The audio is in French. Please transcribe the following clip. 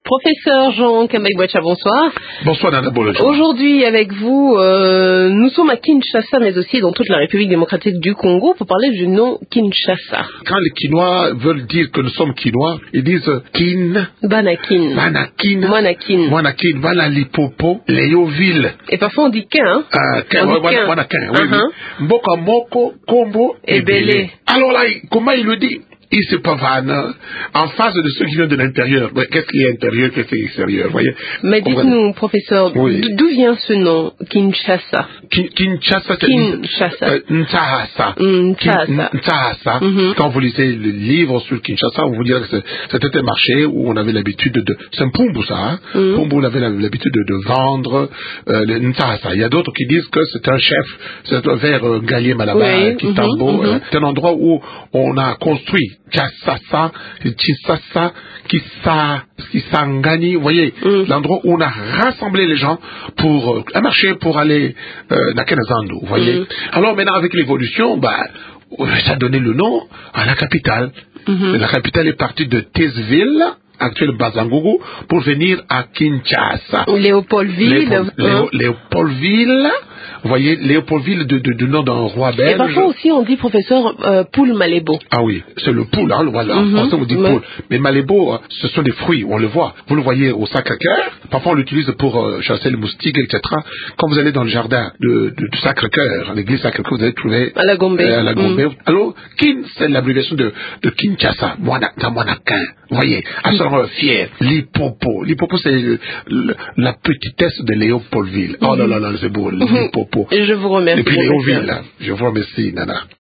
Professeur Jean Kambay-Boacha, bonsoir. Bonsoir Nana Bolojo. Aujourd'hui avec vous, nous sommes à Kinshasa, mais aussi dans toute la République démocratique du Congo, pour parler du nom Kinshasa. Quand les Kinois veulent dire que nous sommes Kinois, ils disent Kin, Banakin, Manakin, Monakin, Monakin, Banalipopo, Léoville. Et parfois on dit Kin, hein? Monakin, oui, oui. Mboka Moko, Kombo et Belé. Alors là, comment il le dit? Il se pavane en face de ceux qui viennent de l'intérieur. Ouais, qu'est-ce qui est intérieur, qu'est-ce qui est extérieur, voyez? Mais dites-nous, professeur, oui. D'où vient ce nom, Kinshasa? Kinshasa, c'est Ntsahasa. Ntsahasa. Quand vous lisez le livre sur Kinshasa, on vous dira que c'était un marché où on avait l'habitude de... C'est un Pumbu, ça, hein? Pumbu avait l'habitude de vendre le Ntsahasa. Il y a d'autres qui disent que c'est un chef, c'est vers Galier Malaba, Kitambo. C'est un endroit où on a construit Kasasa, Chisasa, Kisangani, vous voyez, l'endroit où on a rassemblé les gens pour un marché pour aller à Kenazandu, vous voyez. Alors maintenant avec l'évolution, ça a donné le nom à la capitale. La capitale est partie de Tezville, actuel Bazangougou, pour venir à Kinshasa. Léopoldville. Léopoldville. Vous voyez, Léopoldville du nom d'un roi belge. Et parfois aussi on dit, professeur, Poul Malébo. Ah oui, c'est le poule, hein, voilà. En français on dit poule. Mais Malébo, ce sont des fruits, on le voit. Vous le voyez au Sacré-Cœur. Parfois on l'utilise pour chasser les moustiques, etc. Quand vous allez dans le jardin du Sacré-Cœur, l'église Sacré-Cœur, vous allez trouver... À la Gombe. Alors, Kin, c'est l'abréviation de Kinshasa. Monakin. Vous voyez, absolument fier. Lipopo. Lipopo, c'est la petitesse de Léopoldville. Oh là là là, c'est beau. Lipopo. Je vous remercie. Et puis Léoville. Je vous remercie, Nana.